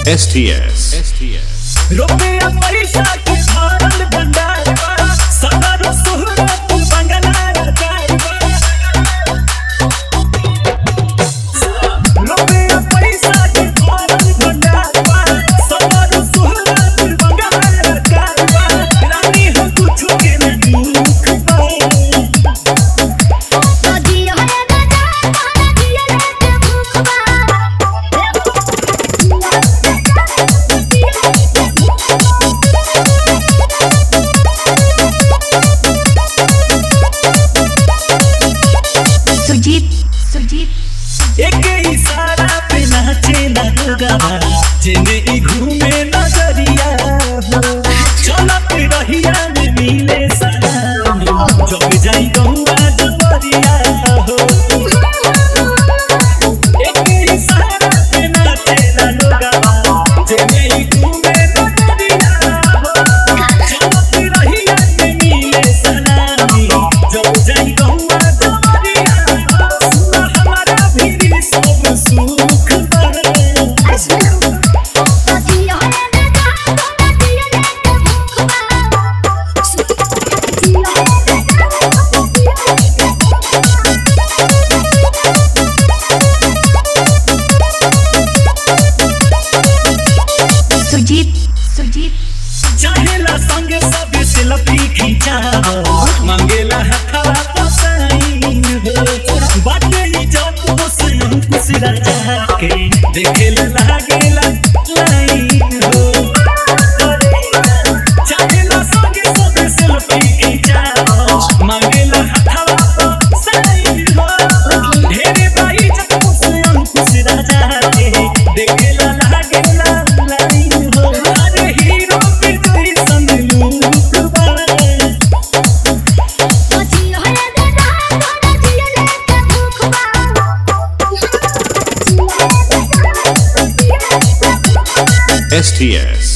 STS रुपया पैसा के भरल भंडार बा, सदर सुहरत बंगला रचार बा। रुपया पैसा के भरल भंडार बा, सदर सुहरत बंगला रचार बा। रानी हो कुछु के न दुख बा। एक इशारा पे नाचे लगोगा, जेने ई घूमे नजरिया हो। चलत रहिया में मिले सलामी, जब जाई गौआ जबरिया हो। एक इशारा पे नाचे लगोगा, जेने ई घूमे नजरिया हो। चलत रहिया में मिले सलामी, जब जाई गौआ जबरिया हो। सुना हमारा भी सब सुख बा। चाहेला संगे सब सेल्फी खिंचाओ, मांगेला हथवा पसाइन हो। बाटे ही जब दोस्त खुश रचा के देखेला लागेला लाइन हो। चाहेला संगे सब सेल्फी खिंचाओ, मांगेला हथवा पसाइन हो। ढेरे बाई जब दोस्त खुश रचा के देखेला लागेला लाइन हो। अरे हीरो के जैसन लुक बा। STS